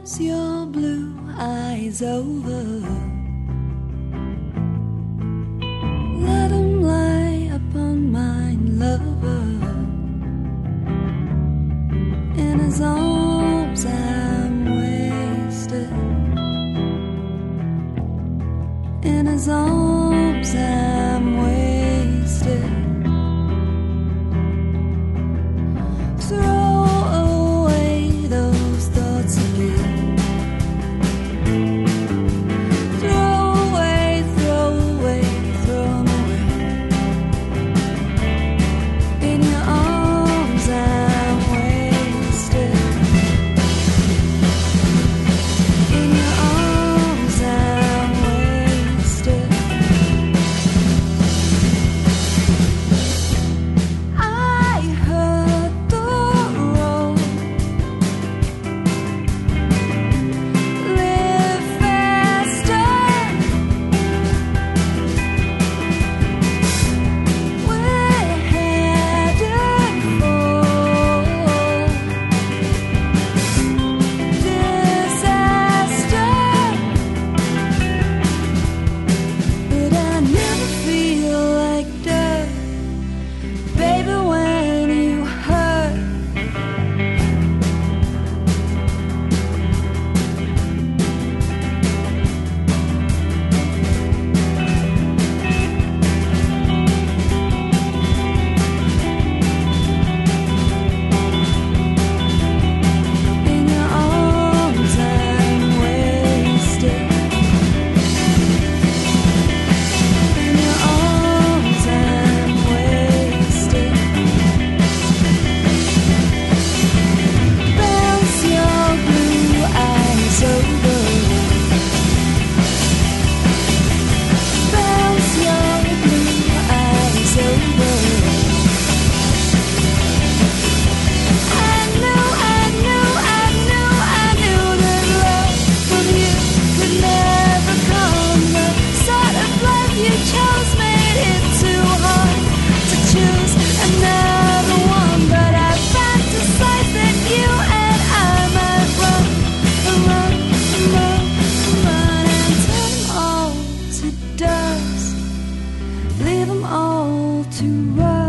your blue eyes over. Let them lie upon mine, lover. In his arms I'm wasted. In his arms I'm wasted. Throw away those thoughts again. Throw away, throw away, throw 'em away. In your arms I'm wasted. In your arms I'm wasted. I heard the road. Live faster. We're headed for disaster. But I never feel like dirt, baby, when you hurt. In your arms I'm wasted. In your arms I'm wasted. Bounce your blue eyes over. Bounce your blue eyes over. I knew that love from you could never come. The sort of life you chose made it too hard to choose another one. But I fantasize that you and I might run and turn 'em all to dust. Leave 'em all to rust.